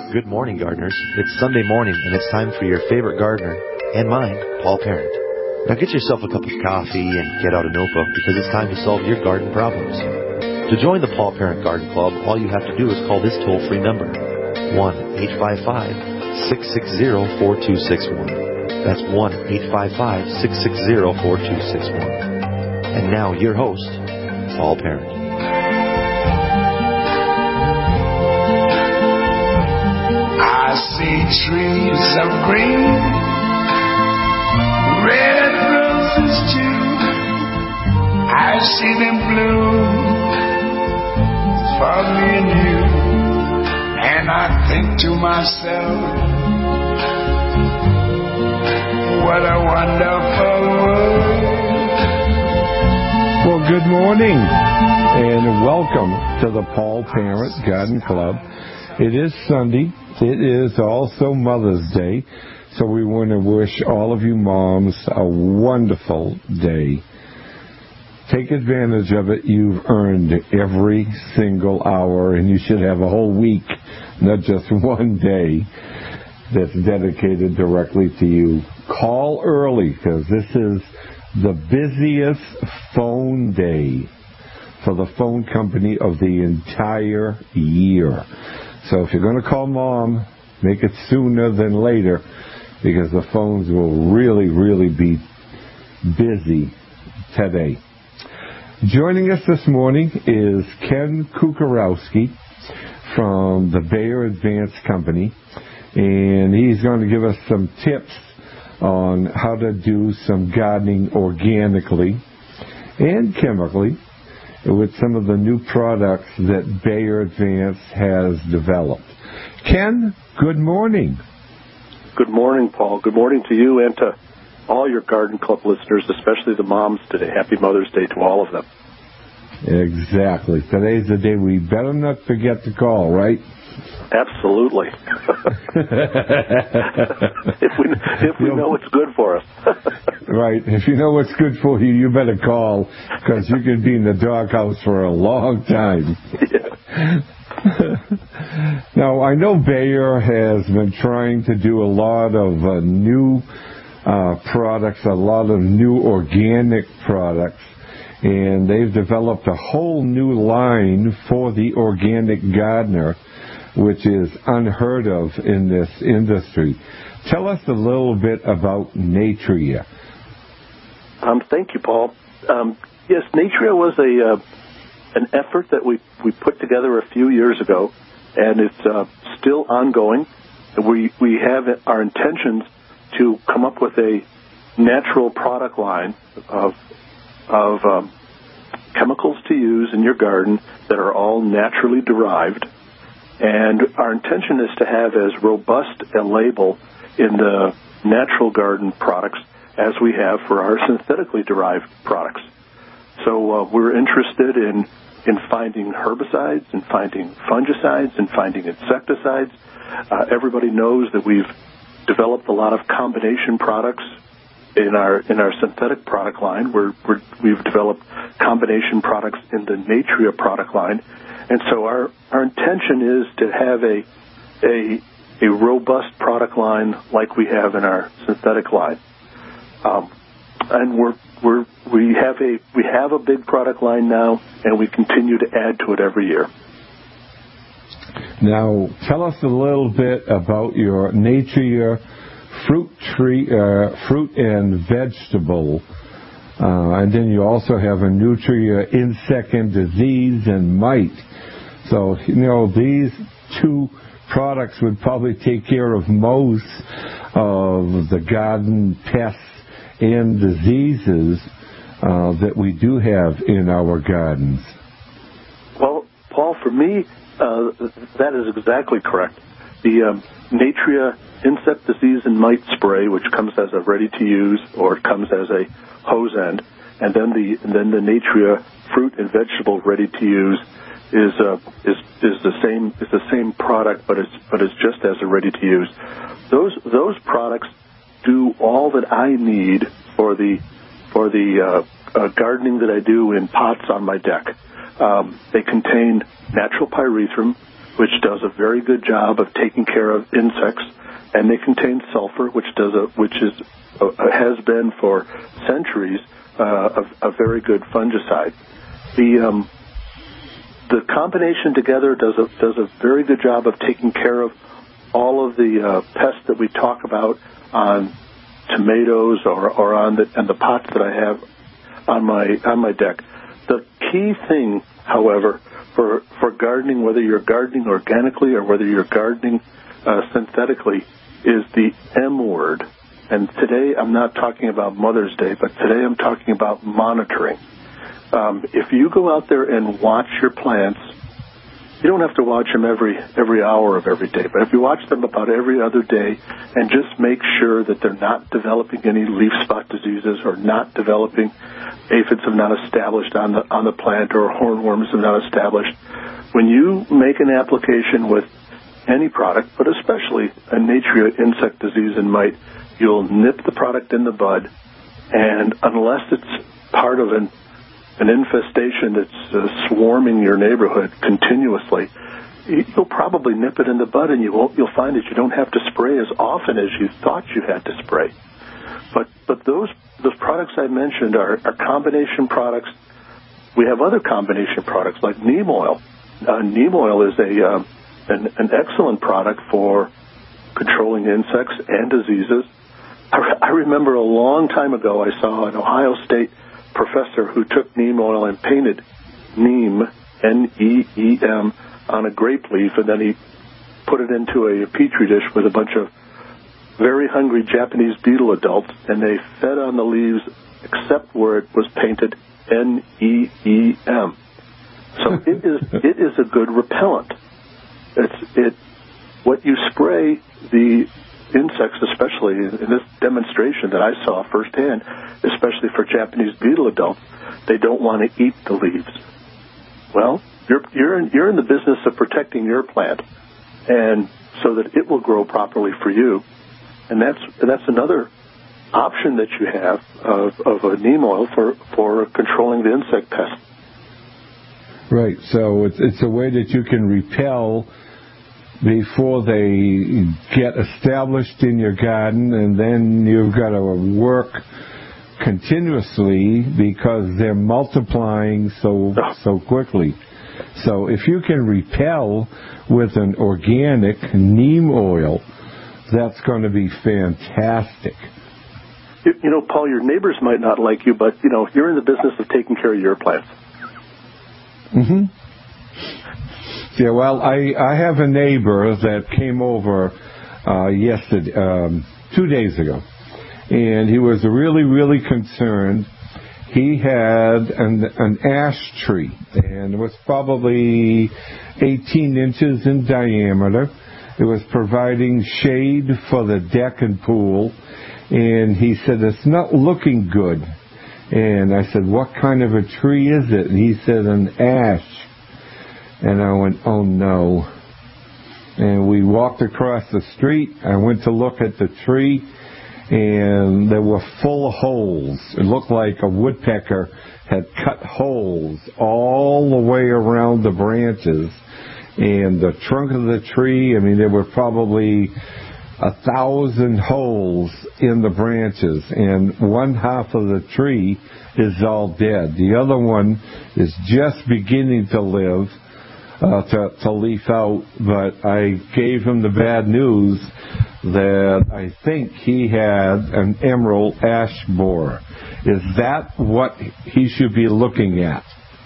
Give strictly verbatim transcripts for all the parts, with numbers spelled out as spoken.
Good morning, gardeners. It's Sunday morning, and it's time for your favorite gardener, and mine, Paul Parent. Now get yourself a cup of coffee and get out a notebook, because it's time to solve your garden problems. To join the Paul Parent Garden Club, all you have to do is call this toll-free number, one eight five five, six six zero, four two six one. That's one eight five five, six six zero, four two six one. And now, your host, Paul Parent. I see trees of green, red roses too. I see them bloom for me and you. And I think to myself, what a wonderful world. Well, good morning and welcome to the Paul Parent Garden Club. It is Sunday. It is also Mother's Day, so we want to wish all of you moms a wonderful day. Take advantage of it. You've earned every single hour, and you should have a whole week, not just one day, that's dedicated directly to you. Call early, because this is the busiest phone day for the phone company of the entire year. So if you're going to call Mom, make it sooner than later, because the phones will really, really be busy today. Joining us this morning is Ken Kukarowski from the Bayer Advanced Company, and he's going to give us some tips on how to do some gardening organically and chemically with some of the new products that Bayer Advanced has developed. Ken, good morning. Good morning, Paul. Good morning to you and to all your Garden Club listeners, especially the moms today. Happy Mother's Day to all of them. Exactly. Today's the day we better not forget to call, right? Absolutely. if we if we know what's good for us. Right. If you know what's good for you, you better call, because you could be in the doghouse for a long time. Yeah. Now, I know Bayer has been trying to do a lot of uh, new uh, products, a lot of new organic products, and they've developed a whole new line for the organic gardener, which is unheard of in this industry. Tell us a little bit about Natria. Um, thank you, Paul. Um, yes, Natria was a uh, an effort that we, we put together a few years ago, and it's uh, still ongoing. We we have our intentions to come up with a natural product line of of um, chemicals to use in your garden that are all naturally derived. And our intention is to have as robust a label in the natural garden products as we have for our synthetically derived products. So uh, we're interested in in finding herbicides and finding fungicides and finding insecticides. Uh, everybody knows that we've developed a lot of combination products in our in our synthetic product line. We're, we're, we've developed combination products in the Natria product line. And so our, our intention is to have a, a a robust product line like we have in our synthetic line, um, and we're we're we have a we have a big product line now, and we continue to add to it every year. Now, tell us a little bit about your Natria fruit tree uh, fruit and vegetable. Uh, and then you also have a Nutria insect and disease and mite. So, you know, these two products would probably take care of most of the garden pests and diseases uh, that we do have in our gardens. Well, Paul, for me, uh, that is exactly correct. The um, Natria insect disease and mite spray, which comes as a ready-to-use or it comes as a hose end, and then the and then the Natria fruit and vegetable ready-to-use is uh, is is the same is the same product, but it's but it's just as a ready-to-use. Those those products do all that I need for the for the uh, uh, gardening that I do in pots on my deck. Um, they contain natural pyrethrum, which does a very good job of taking care of insects, and they contain sulfur, which does a which is a, has been for centuries uh, a, a very good fungicide. The um, the combination together does a does a very good job of taking care of all of the uh, pests that we talk about on tomatoes or, or on the and the pots that I have on my on my deck. The key thing, however, for for gardening, whether you're gardening organically or whether you're gardening uh, synthetically, is the M word. And today I'm not talking about Mother's Day, but today I'm talking about monitoring. Um, if you go out there and watch your plants, you don't have to watch them every every hour of every day, but if you watch them about every other day and just make sure that they're not developing any leaf spot diseases or not developing aphids have not established on the on the plant or hornworms have not established, when you make an application with any product, but especially a Natria insect disease and mite, you'll nip the product in the bud, and unless it's part of an an infestation that's uh, swarming your neighborhood continuously, you'll probably nip it in the bud, and you won't. You'll find that you don't have to spray as often as you thought you had to spray. But but those those products I mentioned are, are combination products. We have other combination products like neem oil. Uh, neem oil is a uh, an, an excellent product for controlling insects and diseases. I, re- I remember a long time ago I saw an Ohio State professor who took neem oil and painted neem, N E E M, on a grape leaf, and then he put it into a petri dish with a bunch of very hungry Japanese beetle adults, and they fed on the leaves except where it was painted N E E M. So it is it is a good repellent. It's it what you spray the insects, especially in this demonstration that I saw firsthand, especially for Japanese beetle adults, they don't want to eat the leaves. Well, you're you're in, you're in the business of protecting your plant, and so that it will grow properly for you, and that's that's another option that you have of, of a neem oil for, for controlling the insect pest. Right. So it's it's a way that you can repel before they get established in your garden, and then you've got to work continuously because they're multiplying so so quickly. So if you can repel with an organic neem oil, that's going to be fantastic. You, you know, Paul, your neighbors might not like you, but, you know, you're in the business of taking care of your plants. Mm-hmm. Yeah, well, I, I have a neighbor that came over uh, yesterday, um, two days ago, and he was really, really concerned. He had an, an ash tree, and it was probably eighteen inches in diameter. It was providing shade for the deck and pool, and he said, it's not looking good. And I said, what kind of a tree is it? And he said, an ash. And I went, oh no. And we walked across the street. I went to look at the tree, and they were full of holes. It looked like a woodpecker had cut holes all the way around the branches. And the trunk of the tree, I mean, there were probably a thousand holes in the branches. And one half of the tree is all dead. The other one is just beginning to live. Uh, to, to leaf out, but I gave him the bad news that I think he had an emerald ash borer. Is that what he should be looking at?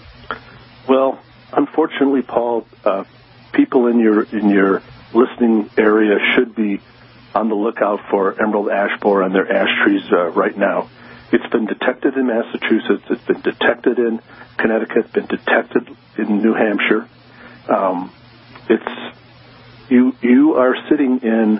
Well, unfortunately, Paul, uh, people in your in your listening area should be on the lookout for emerald ash borer on their ash trees uh, right now. It's been detected in Massachusetts. It's been detected in Connecticut. Been detected in New Hampshire. Um, it's you. You are sitting in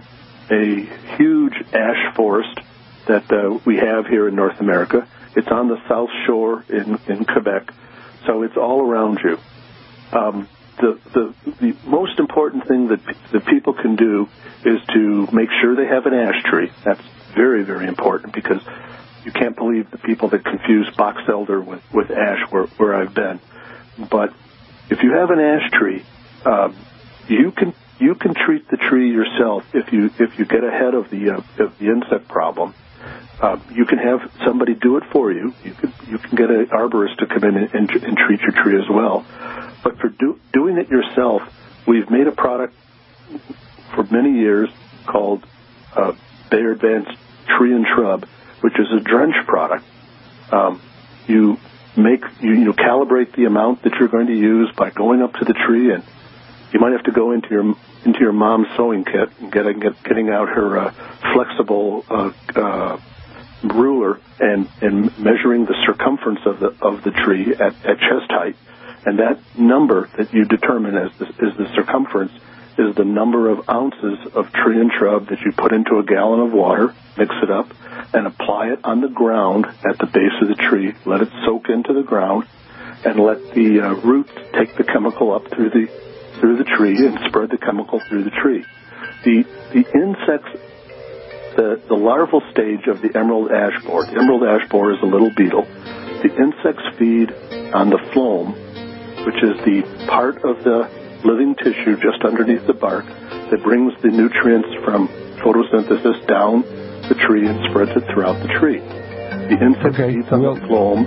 a huge ash forest that uh, we have here in North America. It's on the South Shore in, in Quebec, so it's all around you. Um, the, the the most important thing that that people can do is to make sure they have an ash tree. That's very, very important, because you can't believe the people that confuse box elder with, with ash where, where I've been. But if you have an ash tree, um, you can you can treat the tree yourself if you if you get ahead of the uh, of the insect problem. Uh, you can have somebody do it for you. You can you can get an arborist to come in and, and, and treat your tree as well. But for do, doing it yourself, we've made a product for many years called uh, Bayer Advanced Tree and Shrub, which is a drench product. Um, you make you, you calibrate the amount that you're going to use by going up to the tree, and you might have to go into your into your mom's sewing kit and getting get, getting out her uh, flexible uh, uh, ruler and, and measuring the circumference of the of the tree at, at chest height, and that number that you determine as the, is the circumference is the number of ounces of tree and shrub that you put into a gallon of water, mix it up, and apply it on the ground at the base of the tree. Let it soak into the ground, and let the uh, roots take the chemical up through the through the tree and spread the chemical through the tree. The the insects. The, the larval stage of the emerald ash borer. The emerald ash borer is a little beetle. The insects feed on the phloem, which is the part of the living tissue just underneath the bark that brings the nutrients from photosynthesis down the tree and spreads it throughout the tree. The insect okay. feeds on well, the phloem.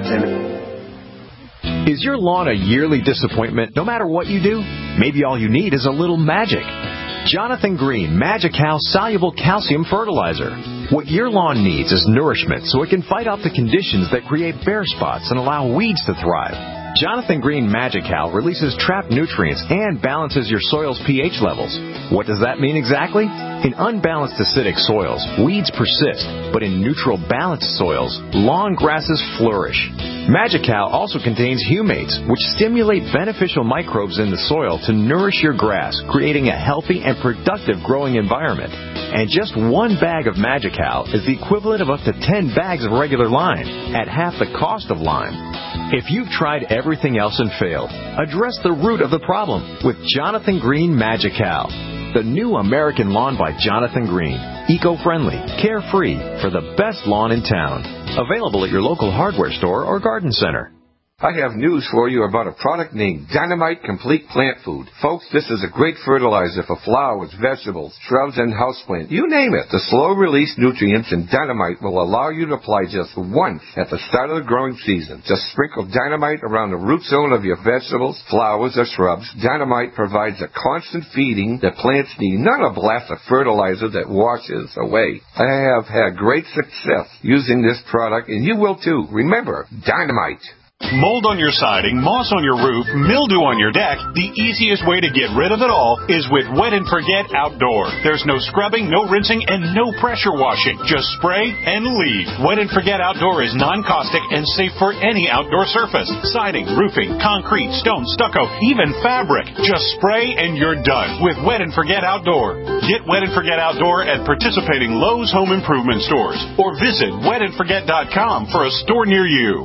And is your lawn a yearly disappointment no matter what you do? Maybe all you need is a little magic. Jonathan Green Magical Soluble Calcium Fertilizer. What your lawn needs is nourishment so it can fight off the conditions that create bare spots and allow weeds to thrive. Jonathan Green Magical releases trapped nutrients and balances your soil's pH levels. What does that mean exactly? In unbalanced acidic soils, weeds persist, but in neutral balanced soils, lawn grasses flourish. Magical also contains humates, which stimulate beneficial microbes in the soil to nourish your grass, creating a healthy and productive growing environment. And just one bag of Magical is the equivalent of up to ten bags of regular lime, at half the cost of lime. If you've tried everything else and failed, address the root of the problem with Jonathan Green Magical. The new American lawn by Jonathan Green. Eco-friendly, carefree, for the best lawn in town. Available at your local hardware store or garden center. I have news for you about a product named Dynamite Complete Plant Food. Folks, this is a great fertilizer for flowers, vegetables, shrubs, and houseplants. You name it. The slow-release nutrients in Dynamite will allow you to apply just once at the start of the growing season. Just sprinkle Dynamite around the root zone of your vegetables, flowers, or shrubs. Dynamite provides a constant feeding that plants need, not a blast of fertilizer that washes away. I have had great success using this product, and you will too. Remember, Dynamite. Mold on your siding, moss on your roof, mildew on your deck, the easiest way to get rid of it all is with Wet and Forget Outdoor. There's no scrubbing, no rinsing, and no pressure washing. Just spray and leave. Wet and Forget Outdoor is non-caustic and safe for any outdoor surface. Siding, roofing, concrete, stone, stucco, even fabric. Just spray and you're done with Wet and Forget Outdoor. Get Wet and Forget Outdoor at participating Lowe's Home Improvement stores or visit wet and forget dot com for a store near you.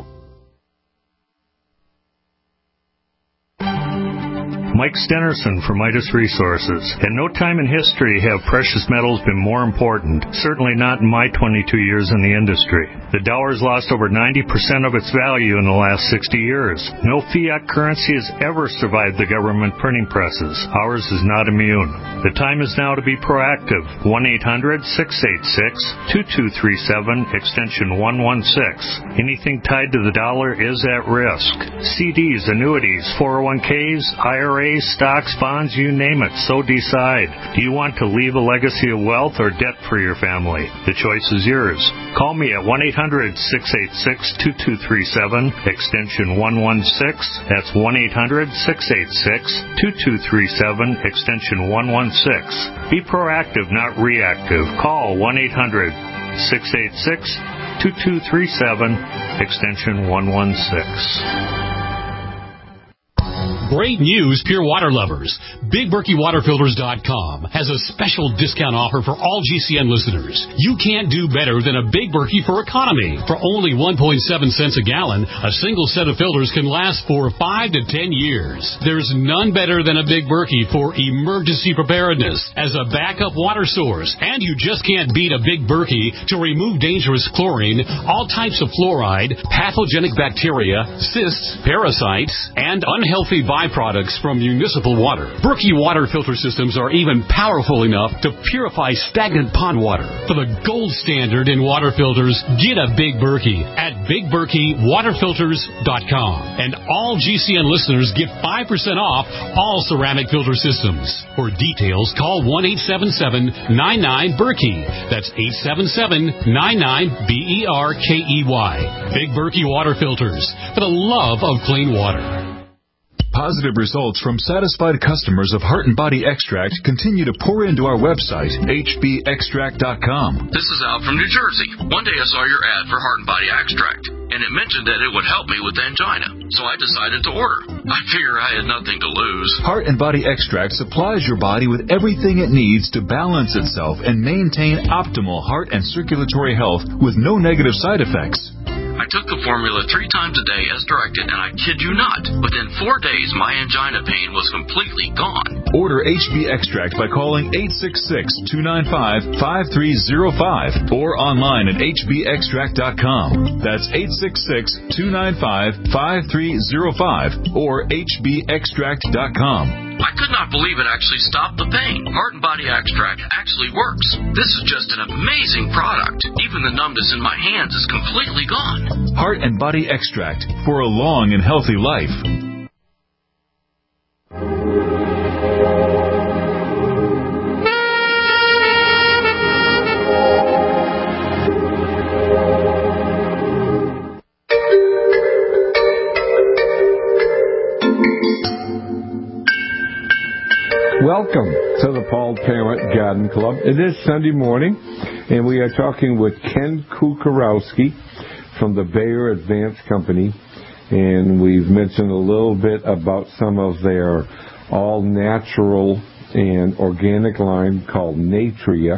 Mike Stenerson from Midas Resources. In no time in history have precious metals been more important, certainly not in my twenty-two years in the industry. The dollar has lost over ninety percent of its value in the last sixty years. No fiat currency has ever survived the government printing presses. Ours is not immune. The time is now to be proactive. one eight hundred six eight six two two three seven, extension one one six. Anything tied to the dollar is at risk. C Ds, annuities, four oh one Ks, I R As, stocks, bonds, you name it, so decide. Do you want to leave a legacy of wealth or debt for your family? The choice is yours. Call me at one eight hundred six eight six two two three seven, extension one one six. That's one eight hundred six eight six two two three seven, extension one one six. Be proactive, not reactive. Call one eight hundred six eight six two two three seven, extension one one six. Great news, Pure Water lovers. Big Berkey Water Filters dot com has a special discount offer for all G C N listeners. You can't do better than a Big Berkey for economy. For only one point seven cents a gallon, a single set of filters can last for five to ten years. There's none better than a Big Berkey for emergency preparedness as a backup water source. And you just can't beat a Big Berkey to remove dangerous chlorine, all types of fluoride, pathogenic bacteria, cysts, parasites, and unhealthy byproducts from municipal water. Berkey water filter systems are even powerful enough to purify stagnant pond water. For the gold standard in water filters, get a Big Berkey at big berkey water filters dot com. And all G C N listeners get five percent off all ceramic filter systems. For details, call one eight seven seven nine nine Berkey. That's eight seven seven nine nine B E R K E Y. Big Berkey water filters, for the love of clean water. Positive results from satisfied customers of Heart and Body Extract continue to pour into our website, H B extract dot com. This is Al from New Jersey. One day I saw your ad for Heart and Body Extract, and it mentioned that it would help me with angina, so I decided to order. I figure I had nothing to lose. Heart and Body Extract supplies your body with everything it needs to balance itself and maintain optimal heart and circulatory health with no negative side effects. I took the formula three times a day as directed, and I kid you not, within four days my angina pain was completely gone. Order H B Extract by calling eight six six, two nine five, five three zero five or online at H B extract dot com. That's eight six six, two nine five, five three zero five or H B extract dot com. I could not believe it actually stopped the pain. Heart and Body Extract actually works. This is just an amazing product. Even the numbness in my hands is completely gone. Heart and Body Extract for a long and healthy life. Welcome to the Paul Parent Garden Club. It is Sunday morning, and we are talking with Ken Kukarowski from the Bayer Advanced Company, and we've mentioned a little bit about some of their all-natural and organic line called Natria,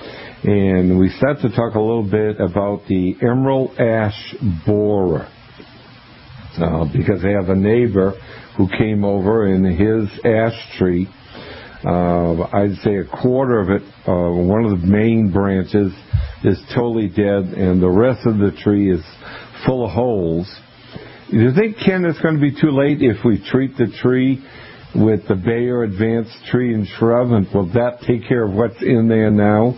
and we start to talk a little bit about the emerald ash borer, uh, because they have a neighbor who came over and his ash tree, Uh, I'd say a quarter of it, uh, one of the main branches is totally dead, and the rest of the tree is full of holes. Do you think, Ken, it's going to be too late if we treat the tree with the Bayer Advanced Tree and Shrub, and will that take care of what's in there now?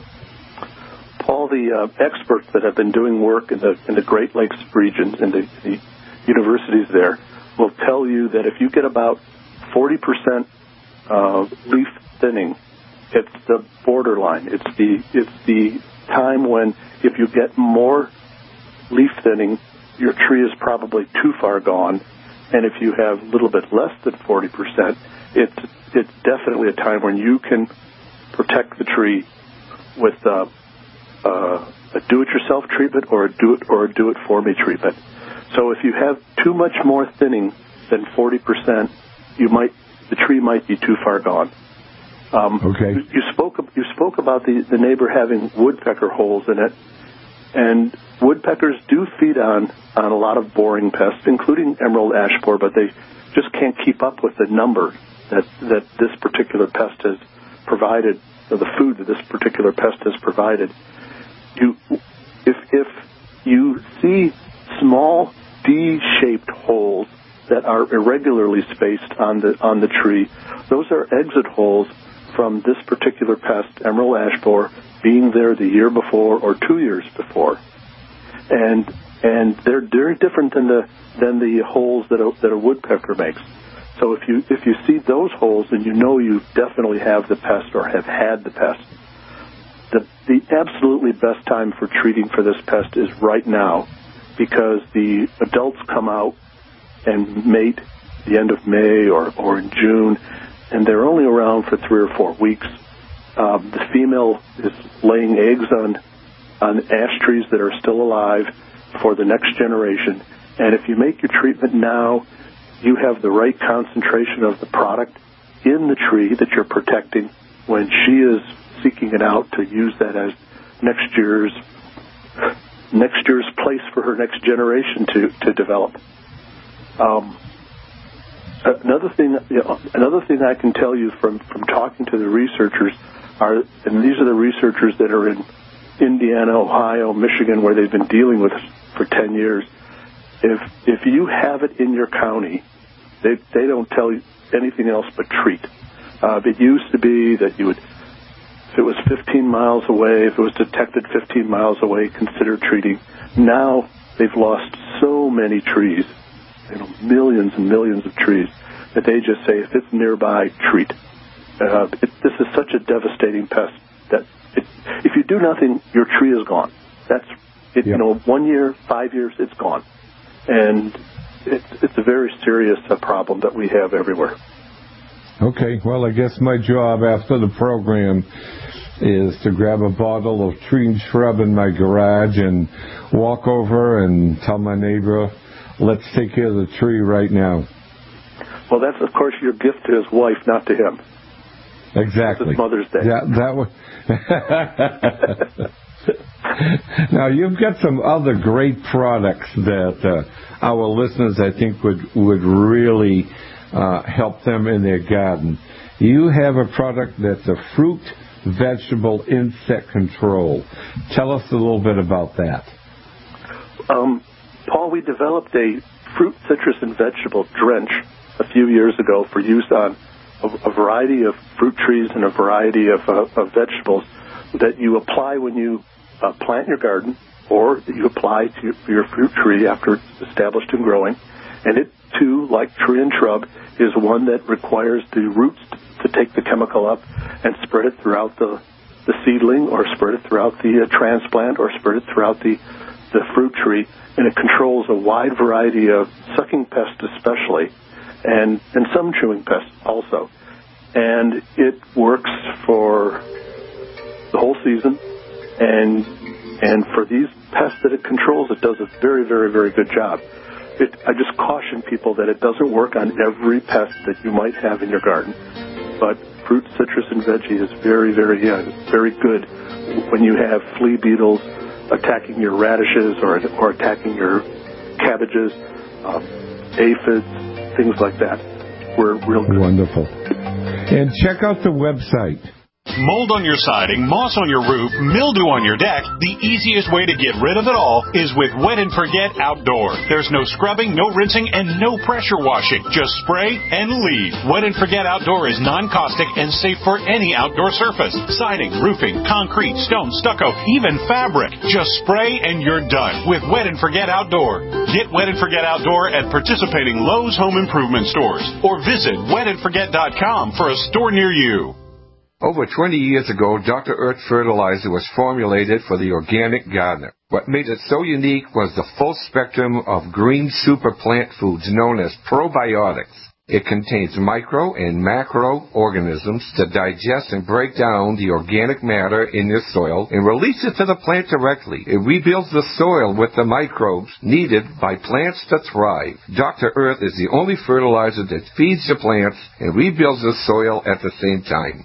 Paul, the uh, experts that have been doing work in the in the Great Lakes region, in the, the universities there, will tell you that if you get about forty percent Uh, leaf thinning, it's the borderline. It's the it's the time when if you get more leaf thinning, your tree is probably too far gone, and if you have a little bit less than forty percent, it's it's definitely a time when you can protect the tree with uh, uh, a do-it-yourself treatment or a do it or a do-it-for-me treatment. So if you have too much more thinning than forty percent, you might the tree might be too far gone. Um, okay. You, you spoke you spoke about the, the neighbor having woodpecker holes in it, and woodpeckers do feed on, on a lot of boring pests, including emerald ash borer, but they just can't keep up with the number that, that this particular pest has provided, or the food that this particular pest has provided. You, if if you see small D-shaped holes that are irregularly spaced on the on the tree, those are exit holes from this particular pest, emerald ash borer, being there the year before or two years before, and and they're very different than the than the holes that a, that a woodpecker makes. So if you if you see those holes, then you know you definitely have the pest or have had the pest. The the absolutely best time for treating for this pest is right now, because the adults come out and mate the end of May or, or in June, and they're only around for three or four weeks. Um, the female is laying eggs on on ash trees that are still alive for the next generation. And if you make your treatment now, you have the right concentration of the product in the tree that you're protecting when she is seeking it out to use that as next year's next year's place for her next generation to, to develop. Um, another thing, you know, another thing I can tell you from, from talking to the researchers are, and these are the researchers that are in Indiana, Ohio, Michigan, where they've been dealing with for ten years. If if you have it in your county, They they don't tell you anything else but treat. Uh, it used to be that you would, if it was fifteen miles away, if it was detected fifteen miles away, consider treating. Now they've lost so many trees, you know, millions and millions of trees, that they just say, if it's nearby, treat. Uh, it, this is such a devastating pest that it, if you do nothing, your tree is gone. That's, it, yep. you know, one year, five years, it's gone. And it's, it's a very serious uh, problem that we have everywhere. Okay, well, I guess my job after the program is to grab a bottle of tree and shrub in my garage and walk over and tell my neighbor, let's take care of the tree right now. Well, that's, of course, your gift to his wife, not to him. Exactly. It's Mother's Day. Yeah, that was... Now, you've got some other great products that uh, our listeners, I think, would, would really uh, help them in their garden. You have a product that's a fruit, vegetable, insect control. Tell us a little bit about that. Um, Paul, we developed a fruit, citrus, and vegetable drench a few years ago for use on a, a variety of fruit trees and a variety of, uh, of vegetables that you apply when you uh, plant your garden, or that you apply to your fruit tree after it's established and growing. And it, too, like tree and shrub, is one that requires the roots to take the chemical up and spread it throughout the, the seedling, or spread it throughout the uh, transplant, or spread it throughout the, the fruit tree. And it controls a wide variety of sucking pests especially, and, and some chewing pests also. And it works for the whole season, and and for these pests that it controls, it does a very, very, very good job. It, I just caution people that it doesn't work on every pest that you might have in your garden, but fruit, citrus, and veggie is very, very, uh, very good when you have flea beetles attacking your radishes or or attacking your cabbages, um, aphids, things like that. We're real good. Wonderful. And check out the website. Mold on your siding, moss on your roof, mildew on your deck, the easiest way to get rid of it all is with Wet and Forget Outdoor. There's no scrubbing, no rinsing, and no pressure washing. Just spray and leave. Wet and Forget Outdoor is non-caustic and safe for any outdoor surface. Siding, roofing, concrete, stone, stucco, even fabric. Just spray and you're done with Wet and Forget Outdoor. Get Wet and Forget Outdoor at participating Lowe's Home Improvement stores or visit wet and forget dot com for a store near you. Over twenty years ago, Doctor Earth fertilizer was formulated for the organic gardener. What made it so unique was the full spectrum of green super plant foods known as probiotics. It contains micro and macro organisms that digest and break down the organic matter in your soil and release it to the plant directly. It rebuilds the soil with the microbes needed by plants to thrive. Doctor Earth is the only fertilizer that feeds the plants and rebuilds the soil at the same time.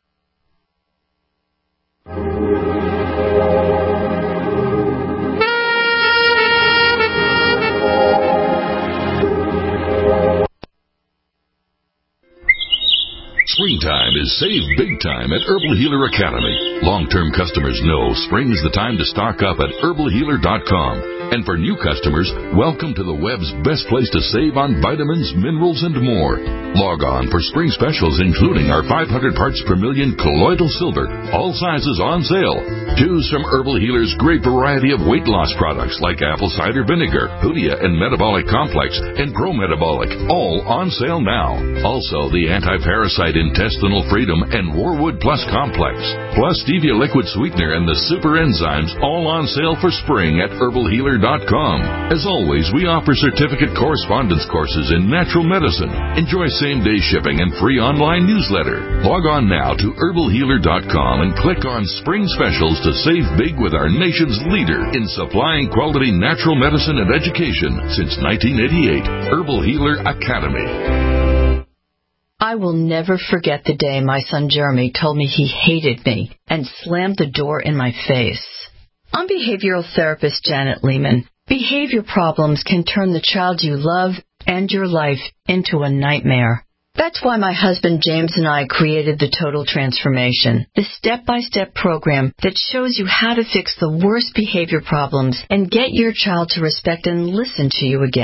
Springtime is save big time at Herbal Healer Academy. Long-term customers know spring is the time to stock up at herbal healer dot com. And for new customers, welcome to the web's best place to save on vitamins, minerals, and more. Log on for spring specials including our five hundred parts per million colloidal silver, all sizes on sale. Choose from Herbal Healer's great variety of weight loss products like apple cider vinegar, Hoodia and Metabolic Complex, and Pro Metabolic, all on sale now. Also, the anti-parasite Intestinal Freedom and Warwood Plus Complex, plus Stevia Liquid Sweetener and the Super Enzymes, all on sale for spring at herbal healer dot com. As always, we offer certificate correspondence courses in natural medicine. Enjoy same-day shipping and free online newsletter. Log on now to herbal healer dot com and click on Spring Specials to save big with our nation's leader in supplying quality natural medicine and education since nineteen eighty-eight, Herbal Healer Academy. I will never forget the day my son Jeremy told me he hated me and slammed the door in my face. I'm behavioral therapist Janet Lehman. Behavior problems can turn the child you love and your life into a nightmare. That's why my husband James and I created the Total Transformation, the step-by-step program that shows you how to fix the worst behavior problems and get your child to respect and listen to you again.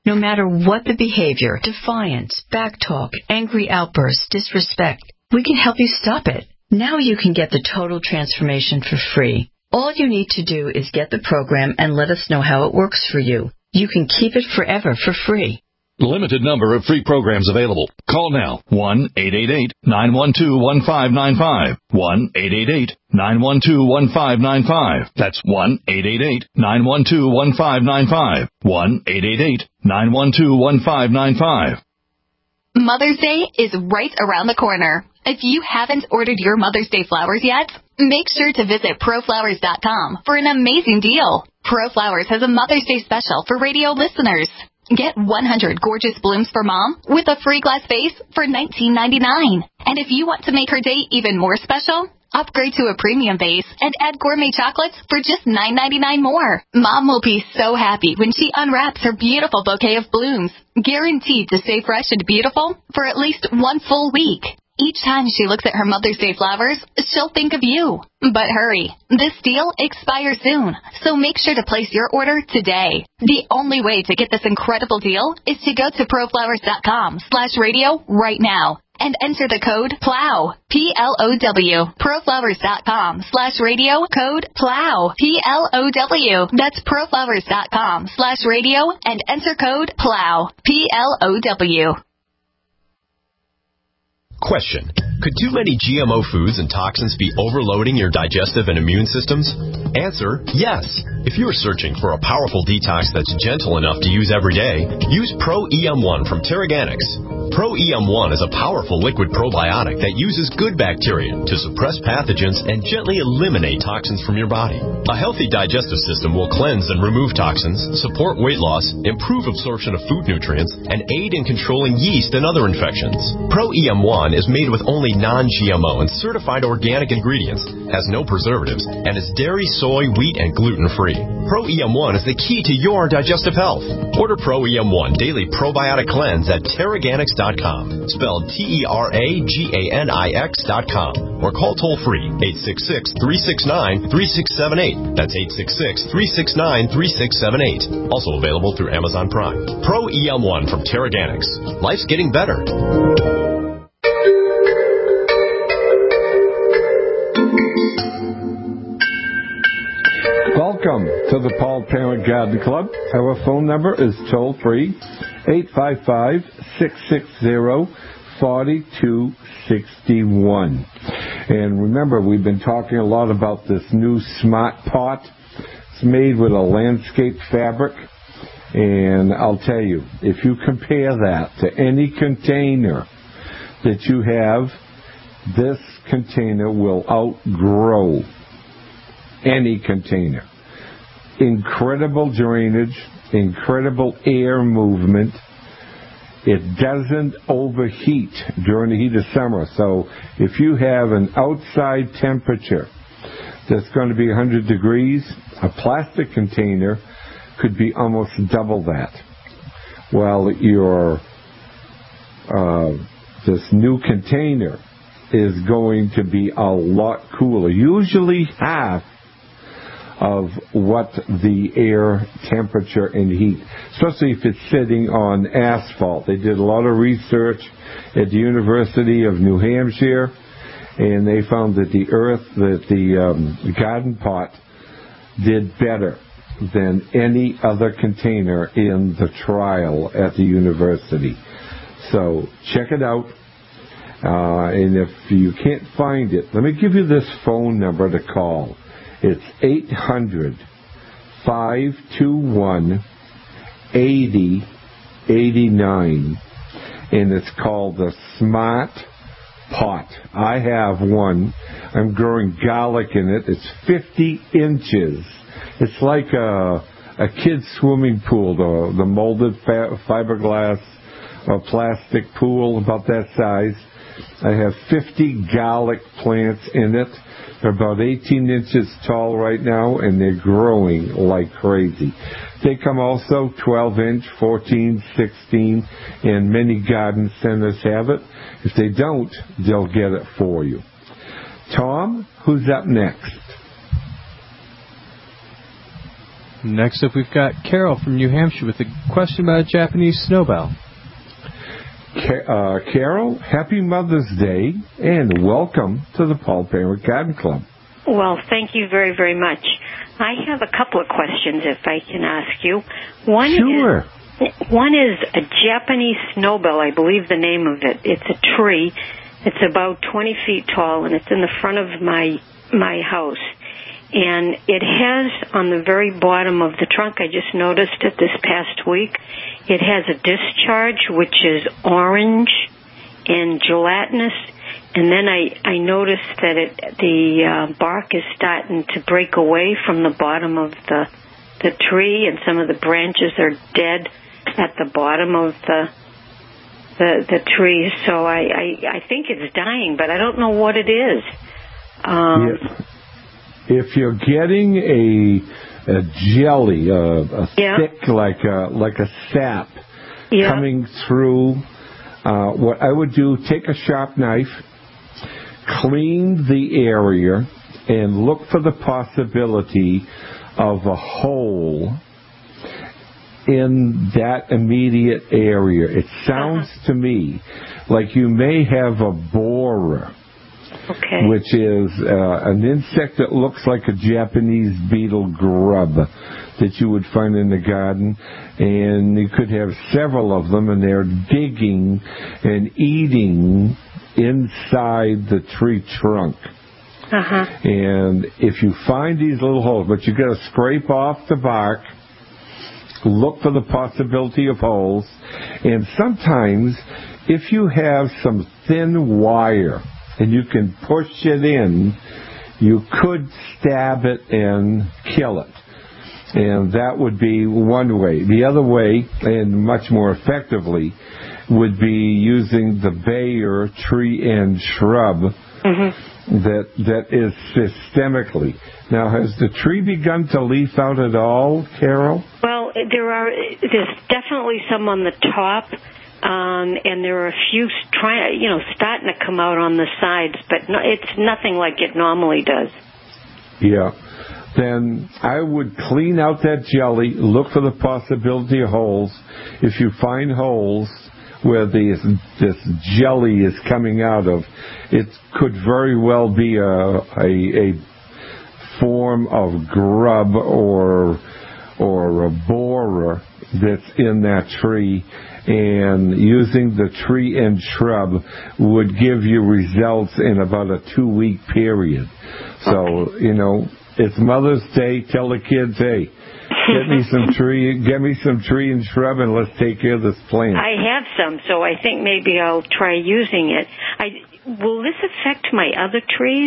No matter what the behavior, defiance, backtalk, angry outbursts, disrespect, we can help you stop it. Now you can get the total transformation for free. All you need to do is get the program and let us know how it works for you. You can keep it forever for free. Limited number of free programs available. Call now. one eight eight eight, nine one two, one five nine five. one eight eight eight, nine one two, one five nine five. That's one eight eight eight, nine one two, one five nine five. one eight eight eight, nine one two, one five nine five. Mother's Day is right around the corner. If you haven't ordered your Mother's Day flowers yet, make sure to visit pro flowers dot com for an amazing deal. ProFlowers has a Mother's Day special for radio listeners. Get one hundred gorgeous blooms for Mom with a free glass vase for nineteen ninety-nine. And if you want to make her day even more special, upgrade to a premium vase and add gourmet chocolates for just nine ninety-nine more. Mom will be so happy when she unwraps her beautiful bouquet of blooms, guaranteed to stay fresh and beautiful for at least one full week. Each time she looks at her Mother's Day flowers, she'll think of you. But hurry, this deal expires soon, so make sure to place your order today. The only way to get this incredible deal is to go to pro flowers dot com slash radio right now and enter the code PLOW, P L O W, pro flowers dot com slash radio, code PLOW, P L O W. That's pro flowers dot com slash radio and enter code PLOW, P L O W. Question. Could too many G M O foods and toxins be overloading your digestive and immune systems? Answer, yes. If you are searching for a powerful detox that's gentle enough to use every day, use Pro E M one from Teraganix. Pro E M one is a powerful liquid probiotic that uses good bacteria to suppress pathogens and gently eliminate toxins from your body. A healthy digestive system will cleanse and remove toxins, support weight loss, improve absorption of food nutrients, and aid in controlling yeast and other infections. Pro E M one is made with only non-G M O and certified organic ingredients, has no preservatives, and is dairy, soy, wheat, and gluten-free. Pro E M one is the key to your digestive health. Order Pro E M one Daily Probiotic Cleanse at Teraganix dot com, spelled T E R A G A N I X dot com, or call toll-free eight six six, three six nine, three six seven eight. That's eight six six, three six nine, three six seven eight. Also available through Amazon Prime. Pro E M one from Teraganix. Life's getting better. Welcome to the Paul Parent Garden Club. Our phone number is toll free, eight five five, six six zero, four two six one. And remember, we've been talking a lot about this new Smart Pot. It's made with a landscape fabric. And I'll tell you, if you compare that to any container that you have, this container will outgrow any container. Incredible drainage, incredible air movement. It doesn't overheat during the heat of summer. So if you have an outside temperature that's going to be one hundred degrees, a plastic container could be almost double that. Well, your uh, this new container is going to be a lot cooler, usually half of what the air temperature and heat, especially if it's sitting on asphalt. They did a lot of research at the University of New Hampshire, and they found that the earth, that the um, garden pot did better than any other container in the trial at the university. So check it out. Uh, and if you can't find it, let me give you this phone number to call. It's eight hundred, five two one, eight zero eight nine, and it's called the Smart Pot. I have one. I'm growing garlic in it. It's fifty inches. It's like a, a kid's swimming pool, the, the molded fa- fiberglass or plastic pool, about that size. I have fifty garlic plants in it. They're about eighteen inches tall right now, and they're growing like crazy. They come also twelve inch, fourteen, sixteen, and many garden centers have it. If they don't, they'll get it for you. Tom, who's up next? Next up, we've got Carol from New Hampshire with a question about a Japanese snowbell. Uh, Carol, happy Mother's Day, and welcome to the Paul Parent Garden Club. Well, thank you very, very much. I have a couple of questions, if I can ask you. One sure. Is, one is a Japanese snowbell, I believe the name of it. It's a tree. It's about twenty feet tall, and it's in the front of my my house. And it has, on the very bottom of the trunk, I just noticed it this past week, it has a discharge, which is orange and gelatinous. And then I, I noticed that it, the uh, bark is starting to break away from the bottom of the the tree, and some of the branches are dead at the bottom of the the, the tree. So I, I, I think it's dying, but I don't know what it is. Um, yeah. If you're getting a, a jelly, a, a yeah. thick like a, like a sap yeah. coming through, uh, what I would do, take a sharp knife, clean the area, and look for the possibility of a hole in that immediate area. It sounds uh-huh. to me like you may have a borer. Okay. Which is uh, an insect that looks like a Japanese beetle grub that you would find in the garden, and you could have several of them, and they're digging and eating inside the tree trunk. Uh-huh. And if you find these little holes, but you've got to scrape off the bark, look for the possibility of holes, and sometimes if you have some thin wire and you can push it in, you could stab it and kill it. And that would be one way. The other way, and much more effectively, would be using the Bayer tree and shrub mm-hmm. that that is systemically. Now, has the tree begun to leaf out at all, Carol? Well, there are. There's definitely some on the top. Um, and there are a few trying, you know, starting to come out on the sides, but no, it's nothing like it normally does. Yeah. Then I would clean out that jelly, look for the possibility of holes. If you find holes where this, this jelly is coming out of, it could very well be a, a, a form of grub or or a borer that's in that tree, and using the tree and shrub would give you results in about a two-week period. So, you know, it's Mother's Day. Tell the kids, hey, get me some tree, get me some tree and shrub, and let's take care of this plant. I have some, so I think maybe I'll try using it. I, will this affect my other trees?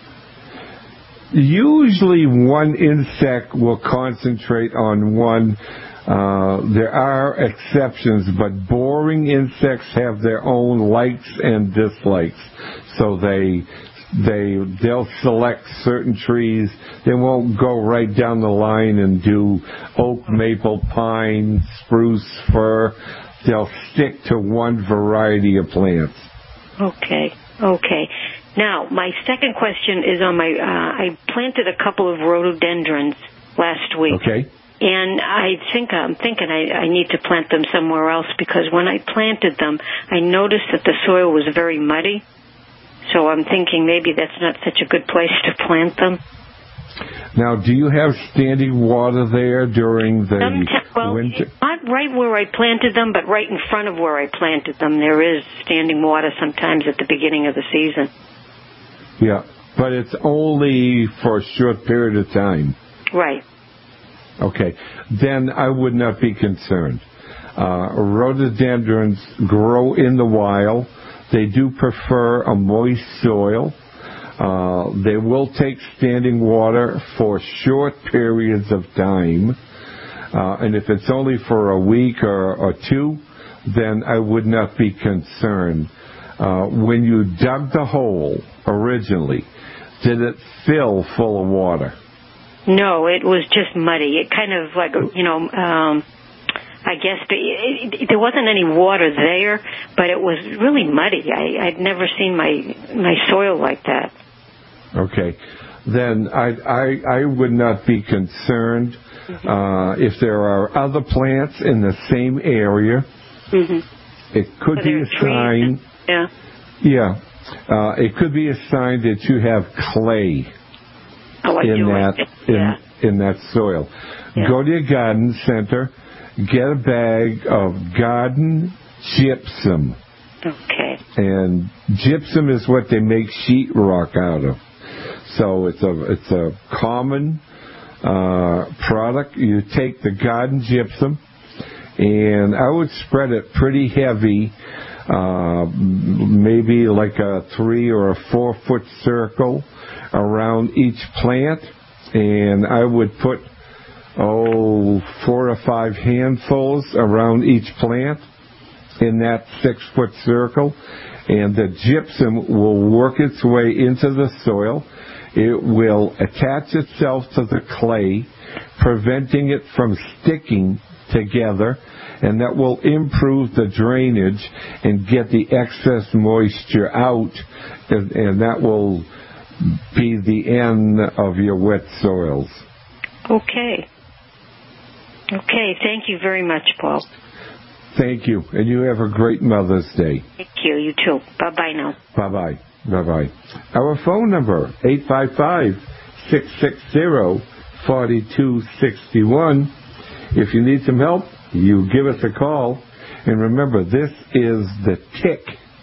Usually one insect will concentrate on one. Uh, there are exceptions, but boring insects have their own likes and dislikes. So they they they'll select certain trees. They won't go right down the line and do oak, maple, pine, spruce, fir. They'll stick to one variety of plants. Okay. Okay. Now, my second question is on my, uh, I planted a couple of rhododendrons last week. Okay. And I think, I'm thinking I, I need to plant them somewhere else, because when I planted them, I noticed that the soil was very muddy. So I'm thinking maybe that's not such a good place to plant them. Now, do you have standing water there during the Sometimes, well, winter? Not right where I planted them, but right in front of where I planted them. There is standing water sometimes at the beginning of the season. Yeah, but it's only for a short period of time. Right. Okay, then I would not be concerned. Uh, rhododendrons grow in the wild. They do prefer a moist soil. Uh, they will take standing water for short periods of time. Uh, and if it's only for a week or, or two, then I would not be concerned. Uh, when you dug the hole originally, did it fill full of water? No, it was just muddy. It kind of like, you know, um, I guess it, it, there wasn't any water there, but it was really muddy. I, I'd never seen my my soil like that. Okay, then I, I I would not be concerned. Mm-hmm. Uh, if there are other plants in the same area, mm-hmm. it could so be a sign. Yeah. Yeah. Uh, it could be a sign that you have clay oh, I in do that it. Yeah. in, in that soil. Yeah. Go to your garden center, get a bag of garden gypsum. Okay. And gypsum is what they make sheetrock out of. So it's a it's a common uh, product. You take the garden gypsum, and I would spread it pretty heavy, uh, maybe like a three or a four foot circle around each plant, and I would put oh four or five handfuls around each plant in that six foot circle, and the gypsum will work its way into the soil. It will attach itself to the clay, preventing it from sticking together, and that will improve the drainage and get the excess moisture out, and, and that will be the end of your wet soils. Okay. Okay, thank you very much, Paul. Thank you, and you have a great Mother's Day. Thank you, you too. Bye-bye now. Bye-bye. Bye-bye. Our phone number, eight five five, six six zero, four two six one. If you need some help, you give us a call. And remember, this is the tick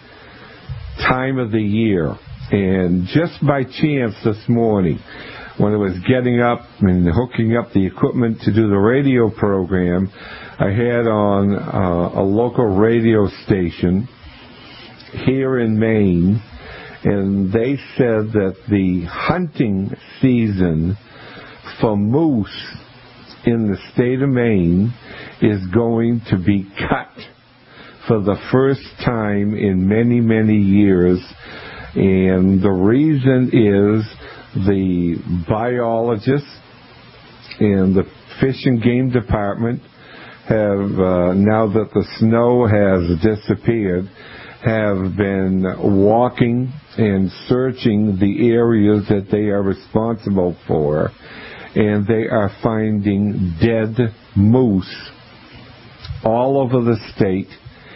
time of the year. And just by chance this morning, when I was getting up and hooking up the equipment to do the radio program, I had on uh, a local radio station here in Maine, and they said that the hunting season for moose in the state of Maine is going to be cut for the first time in many, many years. And the reason is the biologists and the Fish and Game Department have, uh, now that the snow has disappeared, have been walking and searching the areas that they are responsible for, and they are finding dead moose all over the state,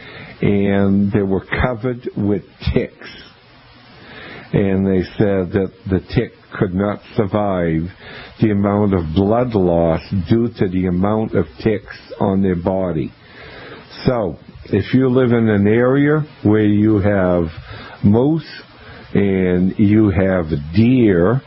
and they were covered with ticks. And they said that the tick could not survive the amount of blood loss due to the amount of ticks on their body. So, if you live in an area where you have moose and you have deer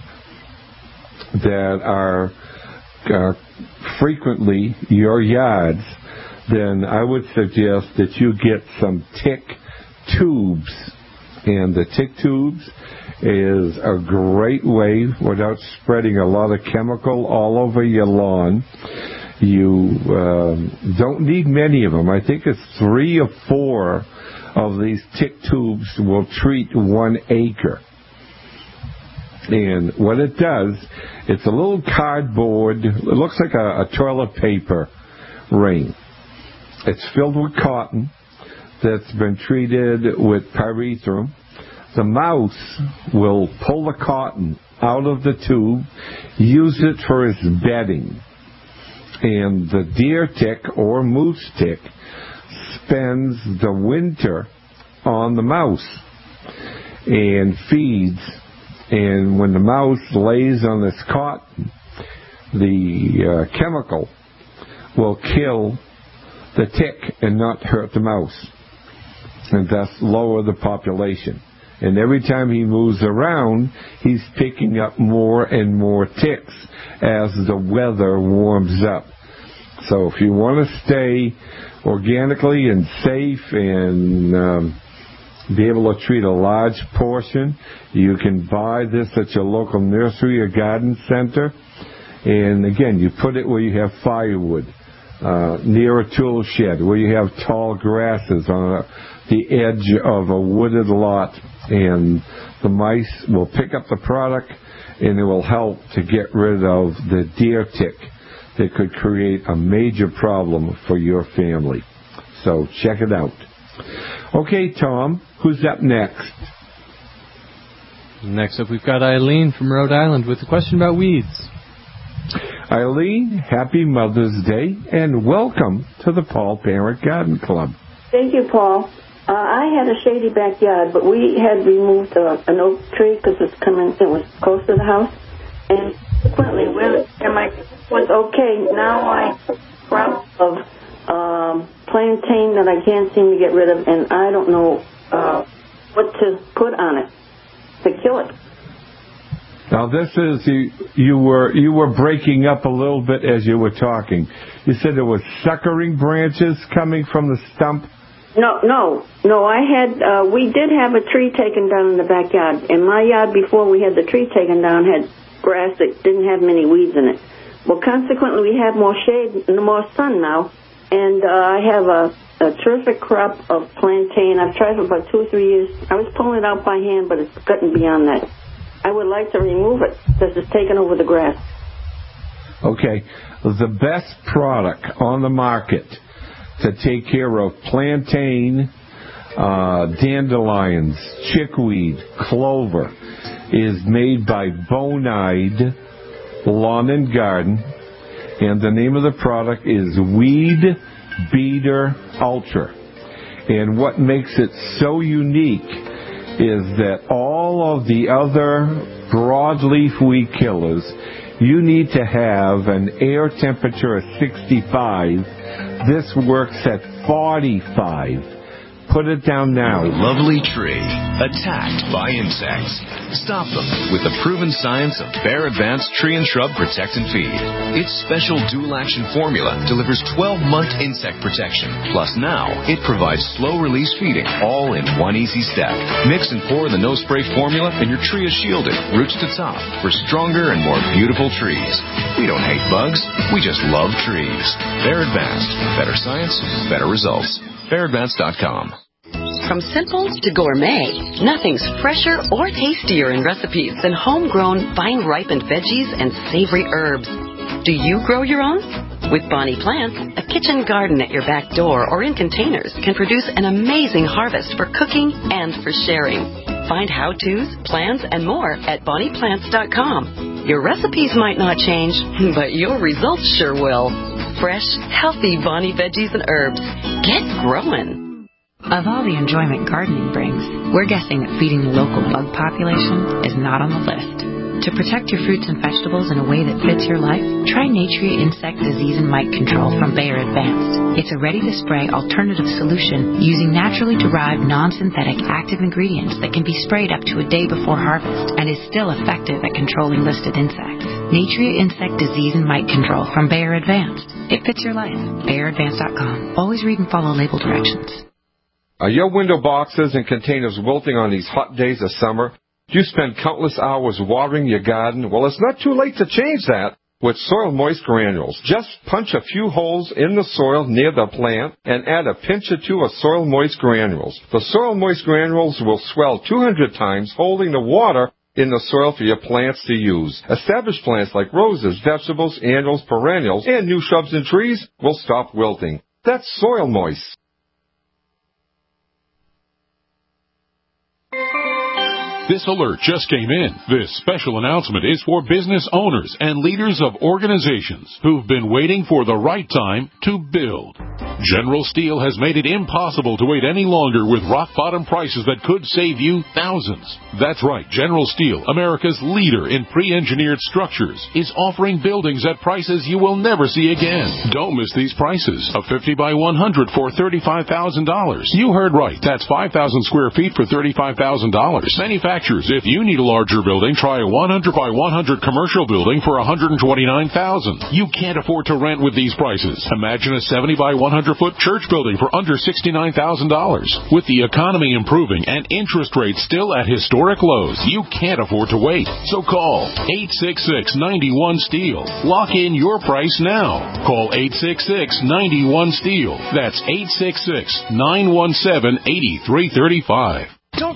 that are, are frequently your yards, then I would suggest that you get some tick tubes. And the tick tubes is a great way, without spreading a lot of chemical all over your lawn. You um, don't need many of them. I think it's three or four of these tick tubes will treat one acre. And what it does, it's a little cardboard, it looks like a, a toilet paper ring. It's filled with cotton that's been treated with pyrethrum. The mouse will pull the cotton out of the tube, use it for its bedding. And the deer tick or moose tick spends the winter on the mouse and feeds. And when the mouse lays on this cotton, the uh, chemical will kill the tick and not hurt the mouse, and thus lower the population. And every time he moves around, he's picking up more and more ticks as the weather warms up. So if you want to stay organically and safe and um, be able to treat a large portion, you can buy this at your local nursery or garden center. And again, you put it where you have firewood, uh, near a tool shed, where you have tall grasses on a, the edge of a wooded lot, and the mice will pick up the product, and it will help to get rid of the deer tick that could create a major problem for your family. So check it out. Okay, Tom, who's up next? Next up, we've got Eileen from Rhode Island with a question about weeds. Eileen, happy Mother's Day, and welcome to the Paul Parent Garden Club. Thank you, Paul. Uh, I had a shady backyard, but we had removed uh, an oak tree because it's coming. It was close to the house, and consequently, where my was okay. Now I crop of um, plantain that I can't seem to get rid of, and I don't know uh, what to put on it to kill it. Now this is you. You were you were breaking up a little bit as you were talking. You said there were suckering branches coming from the stump. No, no, no. I had. Uh, we did have a tree taken down in the backyard. In my yard, before we had the tree taken down, had grass that didn't have many weeds in it. Well, consequently, we have more shade and more sun now, and uh, I have a, a terrific crop of plantain. I've tried for about two or three years. I was pulling it out by hand, but it's gotten beyond that. I would like to remove it because it's taken over the grass. Okay, the best product on the market to take care of plantain, uh, dandelions, chickweed, clover is made by Bonide Lawn and Garden, and the name of the product is Weed Beater Ultra. And what makes it so unique is that all of the other broadleaf weed killers, you need to have an air temperature of sixty-five. This works at forty-five. Put it down now. Lovely tree, attacked by insects. Stop them with the proven science of Bayer Advanced Tree and Shrub Protect and Feed. Its special dual-action formula delivers twelve-month insect protection. Plus now, it provides slow-release feeding, all in one easy step. Mix and pour the no-spray formula, and your tree is shielded, roots to top, for stronger and more beautiful trees. We don't hate bugs, we just love trees. Bayer Advanced. Better science, better results. Bayer Advanced dot com. From simple to gourmet, nothing's fresher or tastier in recipes than homegrown, vine-ripened veggies and savory herbs. Do you grow your own? With Bonnie Plants, a kitchen garden at your back door or in containers can produce an amazing harvest for cooking and for sharing. Find how-tos, plans, and more at Bonnie Plants dot com. Your recipes might not change, but your results sure will. Fresh, healthy Bonnie veggies and herbs. Get growing. Of all the enjoyment gardening brings, we're guessing that feeding the local bug population is not on the list. To protect your fruits and vegetables in a way that fits your life, try Natria Insect Disease and Mite Control from Bayer Advanced. It's a ready-to-spray alternative solution using naturally derived non-synthetic active ingredients that can be sprayed up to a day before harvest and is still effective at controlling listed insects. Natria Insect Disease and Mite Control from Bayer Advanced. It fits your life. Bayer Advanced dot com. Always read and follow label directions. Are your window boxes and containers wilting on these hot days of summer? Do you spend countless hours watering your garden? Well, it's not too late to change that with Soil Moist Granules. Just punch a few holes in the soil near the plant and add a pinch or two of Soil Moist Granules. The Soil Moist Granules will swell two hundred times, holding the water in the soil for your plants to use. Established plants like roses, vegetables, annuals, perennials, and new shrubs and trees will stop wilting. That's Soil Moist. This alert just came in. This special announcement is for business owners and leaders of organizations who've been waiting for the right time to build. General Steel has made it impossible to wait any longer with rock-bottom prices that could save you thousands. That's right, General Steel, America's leader in pre-engineered structures, is offering buildings at prices you will never see again. Don't miss these prices. A fifty by one hundred for thirty-five thousand dollars. You heard right. That's five thousand square feet for thirty-five thousand dollars. Manufacturers, if you need a larger building, try a one hundred by one hundred commercial building for one hundred twenty-nine thousand dollars. You can't afford to rent with these prices. Imagine a seventy by one hundred foot church building for under sixty-nine thousand dollars. With the economy improving and interest rates still at historic lows, you can't afford to wait. So call eight six six, nine one, STEEL. Lock in your price now. Call eight six six, nine one, STEEL. That's eight six six, nine one seven, eight three three five. Don't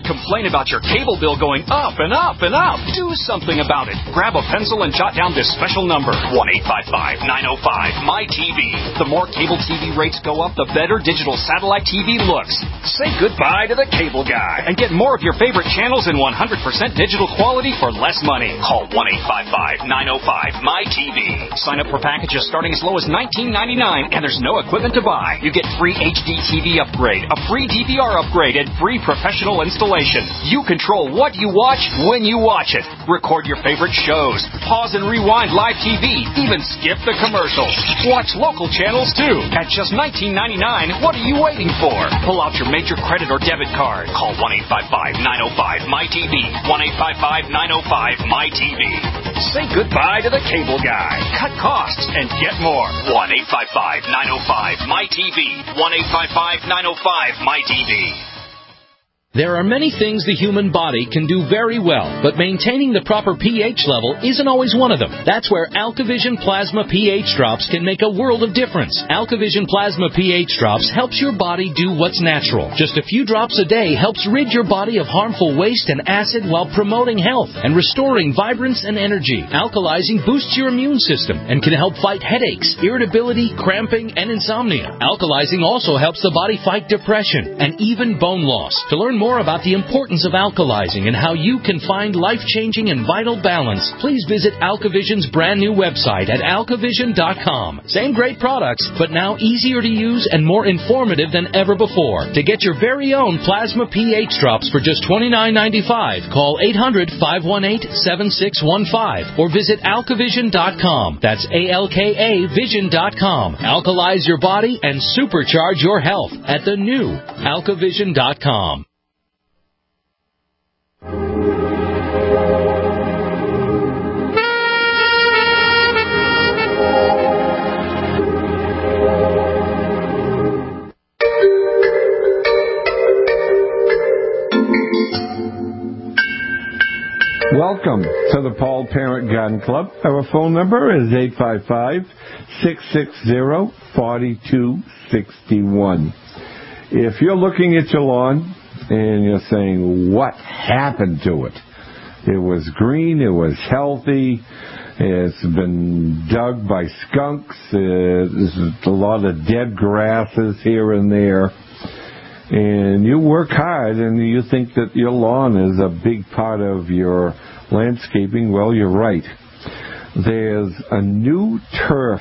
Don't complain about your cable bill going up and up and up. Do something about it. Grab a pencil and jot down this special number, one eight five five, nine oh five, M Y T V. The more cable T V rates go up, the better digital satellite T V looks. Say goodbye to the cable guy and get more of your favorite channels in one hundred percent digital quality for less money. Call one eight five five, nine oh five, M Y T V. Sign up for packages starting as low as nineteen ninety-nine, and there's no equipment to buy. You get free H D T V upgrade, a free D V R upgrade, and free professional installation. You control what you watch when you watch it. Record your favorite shows. Pause and rewind live T V. Even skip the commercials. Watch local channels too. At just nineteen ninety-nine, what are you waiting for? Pull out your major credit or debit card. Call one eight five five, nine oh five, M Y T V. one eight five five, nine oh five, M Y T V. Say goodbye to the cable guy. Cut costs and get more. one eight five five, nine oh five, M Y T V. one eight five five, nine oh five, M Y T V. There are many things the human body can do very well, but maintaining the proper pH level isn't always one of them. That's where AlkaVision Plasma pH Drops can make a world of difference. AlkaVision Plasma pH Drops helps your body do what's natural. Just a few drops a day helps rid your body of harmful waste and acid while promoting health and restoring vibrance and energy. Alkalizing boosts your immune system and can help fight headaches, irritability, cramping, and insomnia. Alkalizing also helps the body fight depression and even bone loss. To learn more about the importance of alkalizing and how you can find life-changing and vital balance, please visit AlkaVision's brand new website at alkavision dot com. Same great products, but now easier to use and more informative than ever before. To get your very own Plasma pH Drops for just twenty-nine ninety-five, call eight hundred, five one eight, seven six one five or visit alkavision dot com. That's A L K A vision dot com. Alkalize your body and supercharge your health at the new alkavision dot com. Welcome to the Paul Parent Garden Club. Our phone number is eight five five, six six zero, four two six one. If you're looking at your lawn and you're saying, what happened to it? It was green, it was healthy, it's been dug by skunks, uh, there's a lot of dead grasses here and there, and you work hard and you think that your lawn is a big part of your landscaping. Well, you're right. There's a new turf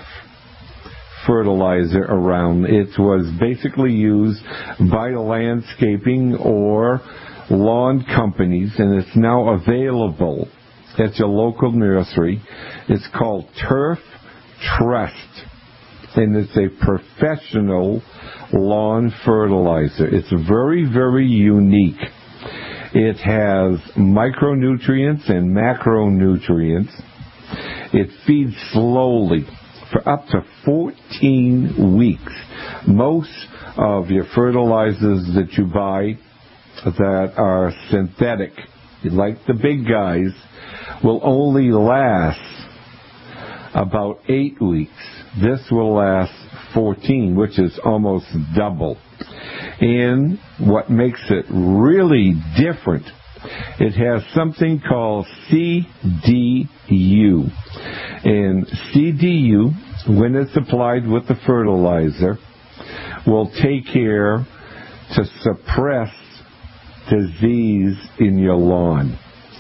fertilizer around. It was basically used by landscaping or lawn companies, and it's now available at your local nursery. It's called Turf Trust, and it's a professional lawn fertilizer. It's very, very unique. It has micronutrients and macronutrients. It feeds slowly for up to fourteen weeks. Most of your fertilizers that you buy that are synthetic, like the big guys, will only last about eight weeks. This will last fourteen, which is almost double. And what makes it really different, it has something called C D U. And C D U, when it's applied with the fertilizer, will take care to suppress disease in your lawn.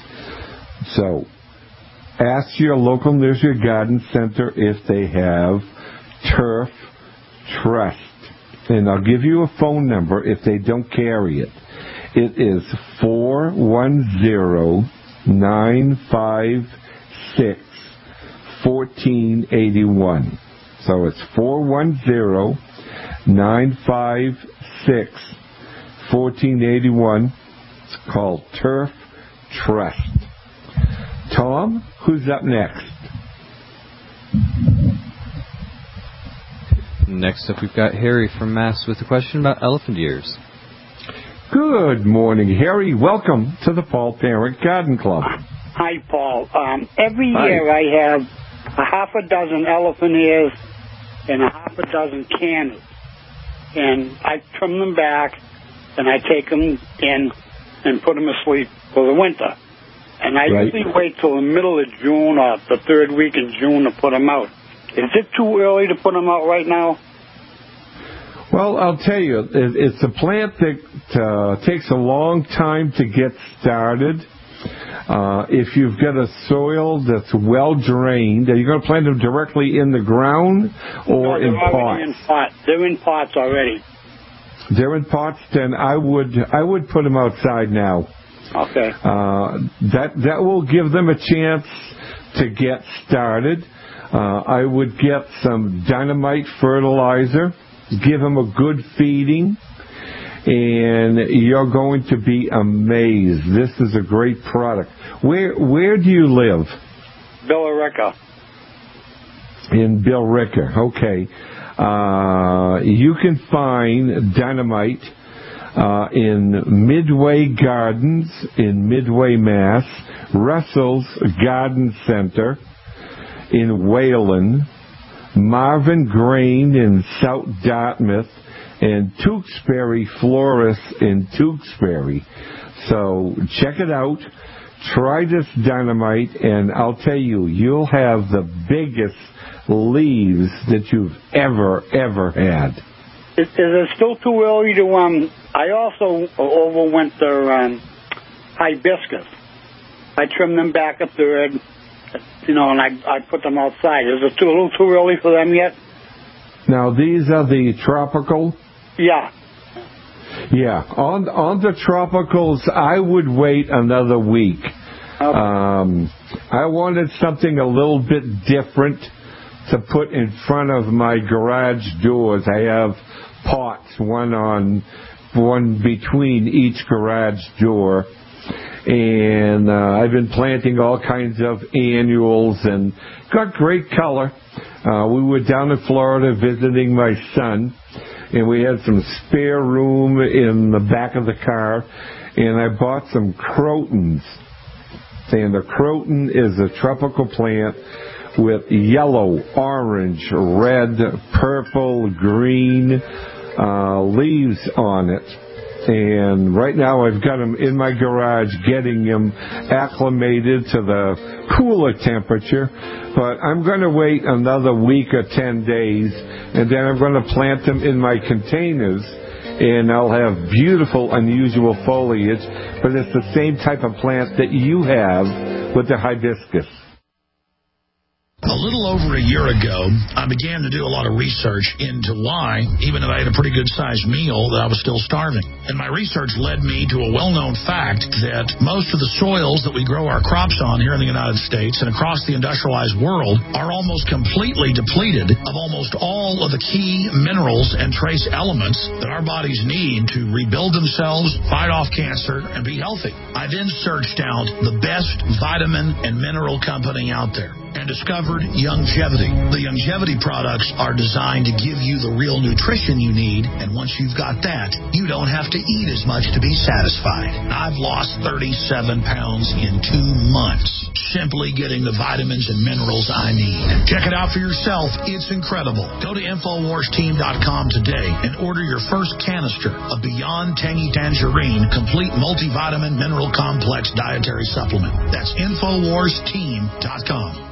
So, ask your local nursery garden center if they have Turf Trust. And I'll give you a phone number if they don't carry it. It is four one zero, nine five six, one four eight one. So it's four one zero, nine five six, one four eight one. It's called Turf Trust. Tom, who's up next? Next up, we've got Harry from Mass with a question about elephant ears. Good morning, Harry. Welcome to the Paul Parent Garden Club. Hi, Paul. Um, every Hi. year I have a half a dozen elephant ears and a half a dozen candles. And I trim them back, and I take them in and put them asleep for the winter. And I Right. usually wait till the middle of June or the third week in June to put them out. Is it too early to put them out right now? Well, I'll tell you, it, it's a plant that uh, takes a long time to get started. Uh, if you've got a soil that's well drained, are you going to plant them directly in the ground or no, in they're pots? already in pots. They're in pots already. They're in pots. Then I would I would put them outside now. Okay. Uh, that that will give them a chance to get started. Uh, I would get some dynamite fertilizer, give them a good feeding, and you're going to be amazed. This is a great product. Where where do you live? Billerica. In Billerica, okay. Uh, you can find dynamite uh, in Midway Gardens in Midway, Mass, Russell's Garden Center in Wayland, Marvin Grain in South Dartmouth, and Tewksbury Florist in Tewksbury. So check it out. Try this dynamite, and I'll tell you, you'll have the biggest leaves that you've ever, ever had. Is, is it still too early to, um, I also overwinter um, hibiscus. I trim them back a third, you know, and I, I put them outside. Is it too, a little too early for them yet? Now, these are the tropical? Yeah. Yeah. On, on the tropicals, I would wait another week. Okay. Um, I wanted something a little bit different to put in front of my garage doors. I have pots, one on, one between each garage door. And uh, I've been planting all kinds of annuals and got great color. Uh, we were down in Florida visiting my son, and we had some spare room in the back of the car, and I bought some crotons. And the croton is a tropical plant with yellow, orange, red, purple, green uh, leaves on it. And right now I've got them in my garage getting them acclimated to the cooler temperature. But I'm going to wait another week or ten days, and then I'm going to plant them in my containers, and I'll have beautiful, unusual foliage. But it's the same type of plant that you have with the hibiscus. A little over a year ago, I began to do a lot of research into why, even if I had a pretty good-sized meal, that I was still starving. And my research led me to a well-known fact that most of the soils that we grow our crops on here in the United States and across the industrialized world are almost completely depleted of almost all of the key minerals and trace elements that our bodies need to rebuild themselves, fight off cancer, and be healthy. I then searched out the best vitamin and mineral company out there and discovered Youngevity. The Youngevity products are designed to give you the real nutrition you need, and once you've got that, you don't have to eat as much to be satisfied. I've lost thirty-seven pounds in two months, simply getting the vitamins and minerals I need. Check it out for yourself. It's incredible. Go to Infowars Team dot com today and order your first canister of Beyond Tangy Tangerine Complete Multivitamin Mineral Complex Dietary Supplement. That's Infowars Team dot com.